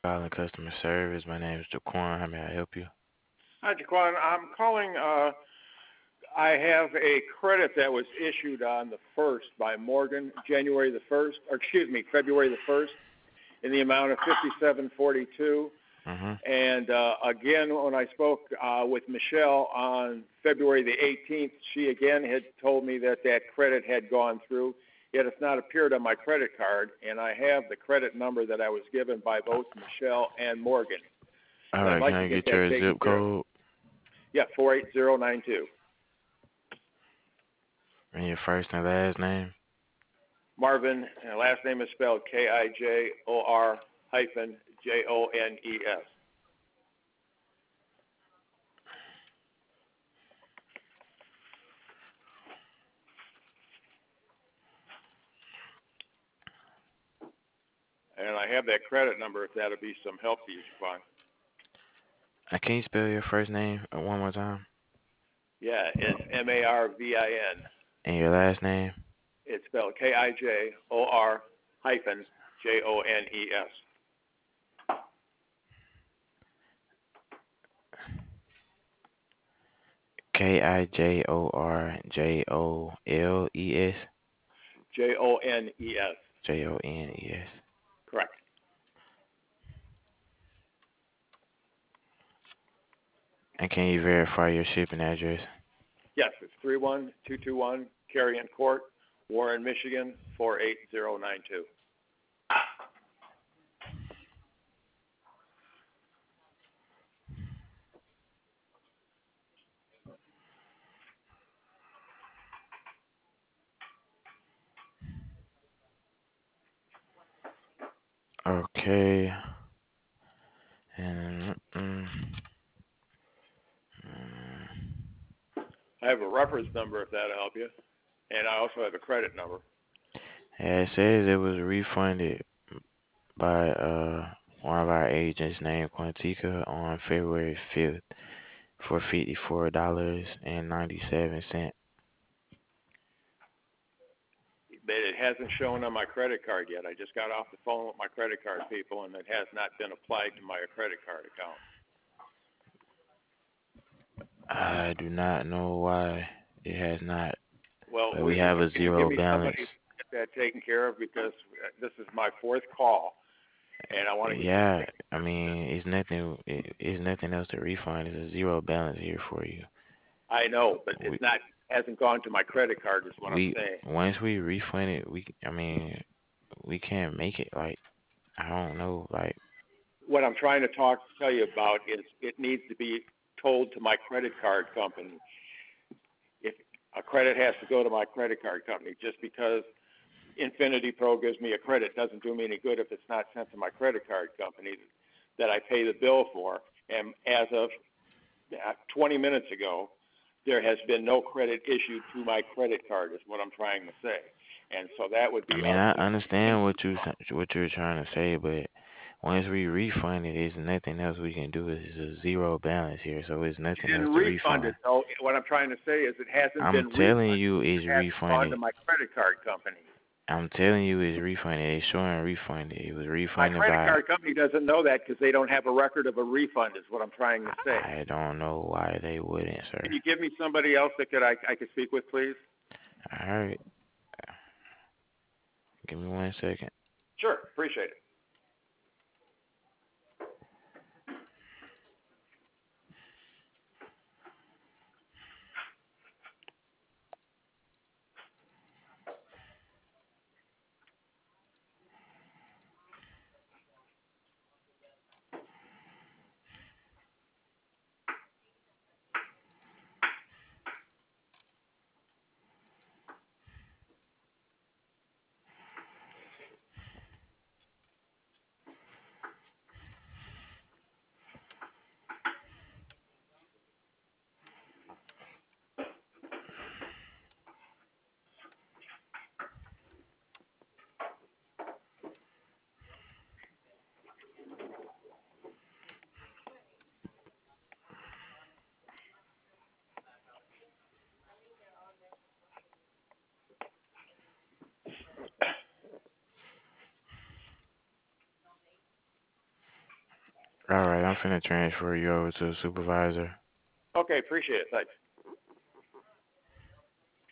Calling customer service. My name is Jaquan. How may I help you? Hi, Jaquan. I'm calling. I have a credit that was issued on the 1st by Morgan, January the 1st, or excuse me, February the 1st, in the amount of 5742. Mm-hmm. And again, when I spoke with Michelle on February the 18th, she again had told me that that credit had gone through, yet it's not appeared on my credit card. And I have the credit number that I was given by both Michelle and Morgan. All And I'd right. Can like to I get get that your taken zip care of. code Yeah, 48092. and your first and last name? Marvin, and last name is spelled Kijor hyphen Jones. And I have that credit number if that'll be some help to you, Jaquan. Can you spell your first name one more time? Yeah, it's Marvin. And your last name? It's spelled Kijor hyphen Jones. Kijorjoles. Jones. Jones. Correct. And can you verify your shipping address? Yes, it's 31221 Carrion Court, Warren, Michigan, 48092. Okay. And I have a reference number if that'll help you. And I also have a credit number. yeah, it says it was refunded by one of our agents named Quantica on February 5th for $54.97. But it hasn't shown on my credit card yet. I just got off the phone with my credit card people, and it has not been applied to my credit card account. I do not know why it has not, Well, but we have a can you give zero me balance. somebody to get that taken care of? Because this is my fourth call, and I want to get this Yeah, taken I care of. mean, it's nothing else to refund. It's a zero balance here for you. I know, but We it's not hasn't gone to my credit card. Is what I'm we saying. once we refund it, I mean, we can't make it like I don't know, like What I'm trying to tell you about is it needs to be told to my credit card company. If a credit has to go to my credit card company, just because Infinity Pro gives me a credit doesn't do me any good if it's not sent to my credit card company that I pay the bill for. And as of 20 minutes ago, there has been no credit issued to my credit card, is what I'm trying to say. And so that would I be mean, up I to understand Infinity Pro. what you're trying to say, but once we refund it, there's nothing else we can do. It's a zero balance here, so it's You nothing else didn't to refund refund. it, though. What I'm trying to say is it hasn't I'm been telling refunded. you, It it's hasn't gone to refunded. my credit card company. I'm telling you, it's refunded. It's showing refunded. It was My refunded credit by. card company doesn't know that because they don't have a record of a refund, is what I'm trying to say. I don't know why they wouldn't, Can sir. you give me somebody else that I could speak with, please? All right, give me 1 second. Sure, appreciate it. All right, I'm finna transfer you over to the supervisor. Okay, appreciate it. Thanks.